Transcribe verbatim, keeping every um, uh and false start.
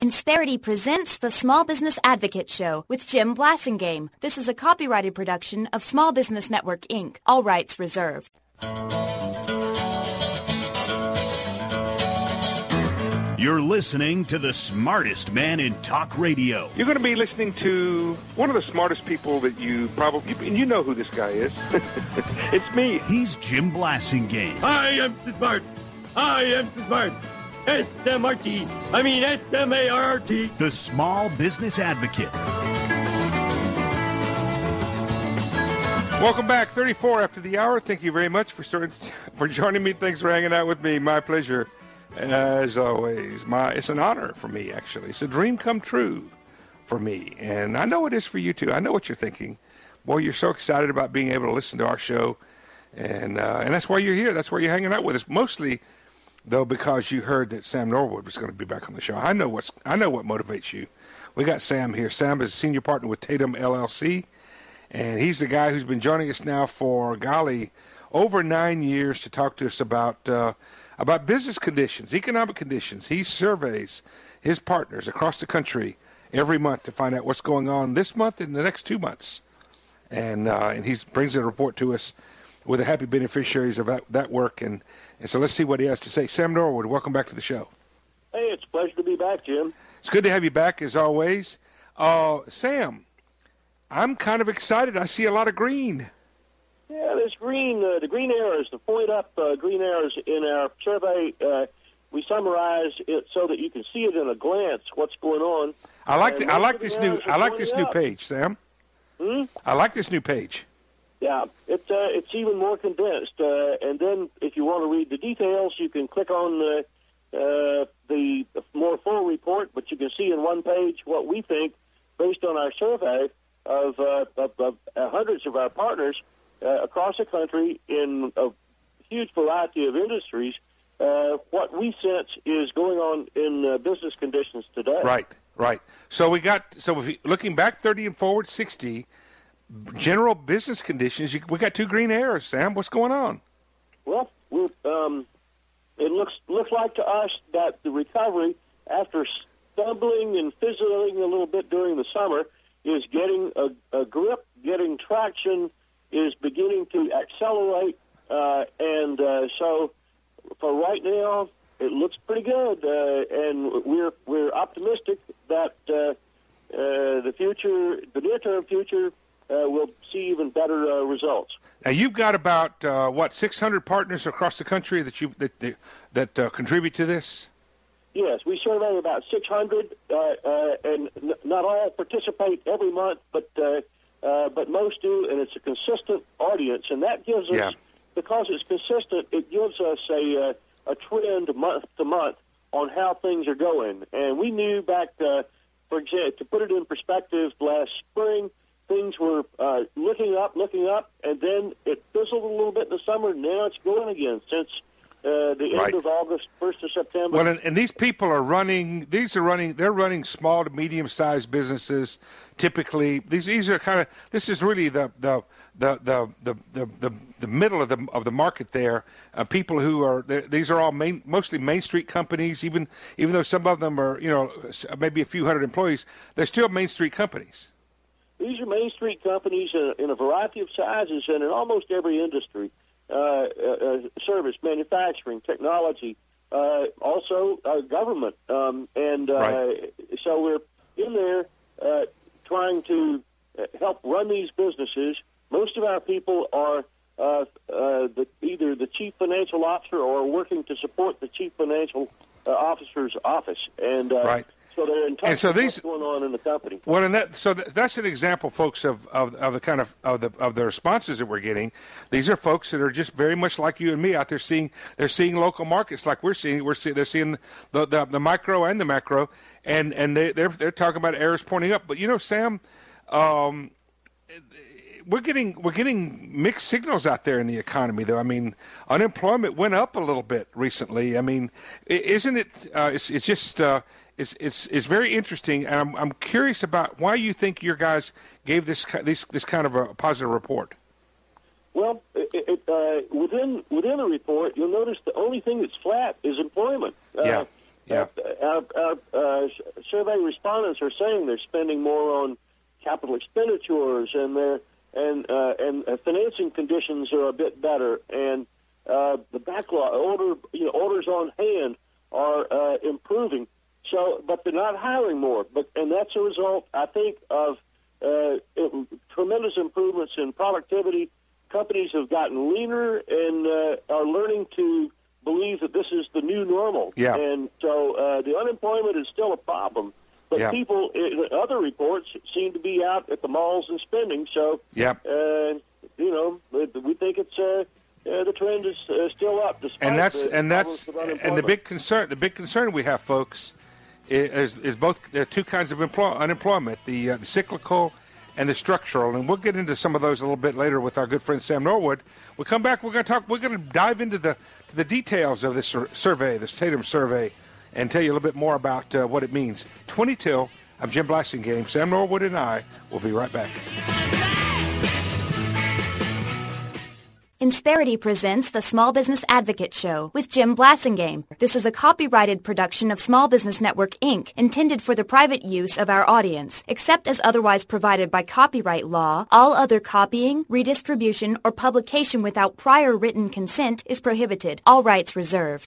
Insperity presents the Small Business Advocate Show with Jim Blasingame. This is a copyrighted production of Small Business Network, Incorporated. All rights reserved. You're listening to the smartest man in talk radio. You're going to be listening to one of the smartest people that you probably, and you know who this guy is. It's me. He's Jim Blasingame. I am smart. I am smart. S M R T. I mean S M A R R T. The Small Business Advocate. Welcome back. thirty-four after the hour. Thank you very much for starting, for joining me. Thanks for hanging out with me. My pleasure. As always, my it's an honor for me, actually. It's a dream come true for me. And I know it is for you, too. I know what you're thinking. Boy, you're so excited about being able to listen to our show. And uh, and that's why you're here. That's why you're hanging out with us. Mostly, though, because you heard that Sam Norwood was going to be back on the show. I know what's I know what motivates you. We got Sam here. Sam is a senior partner with Tatum L L C. And he's the guy who's been joining us now for, golly, over nine years to talk to us about uh, about business conditions, economic conditions. He surveys his partners across the country every month to find out what's going on this month and the next two months. And uh, and he brings a report to us with the happy beneficiaries of that, that work. And, and so let's see what he has to say. Sam Norwood, welcome back to the show. Hey, it's a pleasure to be back, Jim. It's good to have you back, as always. Uh, Sam, I'm kind of excited. I see a lot of green. Yeah, there's green, uh, the green arrows, the point up uh, green arrows in our survey. Uh, we summarize it so that you can see it in a glance what's going on. I like the, I like this new I like this new up. page, Sam. Hmm? I like this new page. Yeah, it's uh, it's even more condensed. Uh, and then if you want to read the details, you can click on uh, uh, the more full report. But you can see in one page what we think, based on our survey of, uh, of, of uh, hundreds of our partners uh, across the country in a huge variety of industries, uh, what we sense is going on in uh, business conditions today. Right, right. So we got so if you, looking back thirty and forward sixty, general business conditions. You, we got two green arrows, Sam. What's going on? Well, we're, um, it looks looks like to us that the recovery, after stumbling and fizzling a little bit during the summer, is getting a, a grip, getting traction, is beginning to accelerate, uh, and uh, so for right now, it looks pretty good, uh, and we're we're optimistic that uh, uh, the future, the near-term future, uh, will see even better uh, results. Now you've got about uh, what six hundred partners across the country that you that that, that uh, contribute to this. Yes, we survey about six hundred, uh, uh, and n- not all participate every month, but uh, uh, but most do, and it's a consistent audience, and that gives us, yeah. because it's consistent, it gives us a uh, a trend month to month on how things are going. And we knew back, uh, for example, to put it in perspective, last spring things were uh, looking up, looking up, and then it fizzled a little bit in the summer. Now it's going again since. Uh, the end right. of August, first of September. Well, and, and these people are running. These are running. They're running small to medium-sized businesses. Typically, these these are kind of. This is really the the the the the the, the, the middle of the of the market there. Uh, people who are. These are all main, mostly Main Street companies. Even even though some of them are, you know, maybe a few hundred employees, they're still Main Street companies. These are Main Street companies in, in a variety of sizes and in almost every industry. Uh, uh, service, manufacturing, technology, uh, also uh, government. Um, and uh, right. so we're in there uh, trying to help run these businesses. Most of our people are uh, uh, the, either the chief financial officer or working to support the chief financial uh, officer's office. And uh, right. So they're in touch and so with these, what's going on in the company. Well, and that so th- that's an example, folks, of, of of the kind of of the of the responses that we're getting. These are folks that are just very much like you and me out there seeing they're seeing local markets like we're seeing. We're see, they're seeing the, the the micro and the macro, and and they they're they're talking about errors pointing up. But you know, Sam, um, we're getting we're getting mixed signals out there in the economy, though. I mean, unemployment went up a little bit recently. I mean, isn't it? Uh, it's it's just. Uh, It's, it's it's very interesting, and I'm I'm curious about why you think your guys gave this this this kind of a positive report. Well, it, it, uh, within within the report, you'll notice the only thing that's flat is employment. Uh, yeah, Yeah. Uh, our our uh, survey respondents are saying they're spending more on capital expenditures, and their and uh, and uh, financing conditions are a bit better, and uh, the backlog order you know, orders on hand are uh, improving. So, but they're not hiring more. But and that's a result, I think, of uh, it, tremendous improvements in productivity. Companies have gotten leaner and uh, are learning to believe that this is the new normal. Yeah. And so uh, the unemployment is still a problem. But yeah. people, in other reports, seem to be out at the malls and spending. So, yeah. uh, you know, we think it's uh, uh, the trend is uh, still up. Despite and that's the and that's and the big concern. The big concern we have, folks, is is both there are two kinds of employ, unemployment: the, uh, the cyclical and the structural. And we'll get into some of those a little bit later with our good friend Sam Norwood. We come back. We're going to talk. We're going to dive into the to the details of this sur- survey, the Tatum survey, and tell you a little bit more about uh, what it means. twenty till. I'm Jim Blasingame. Sam Norwood and I will be right back. Insperity presents the Small Business Advocate Show with Jim Blasingame. This is a copyrighted production of Small Business Network, Incorporated, intended for the private use of our audience. Except as otherwise provided by copyright law, all other copying, redistribution, or publication without prior written consent is prohibited. All rights reserved.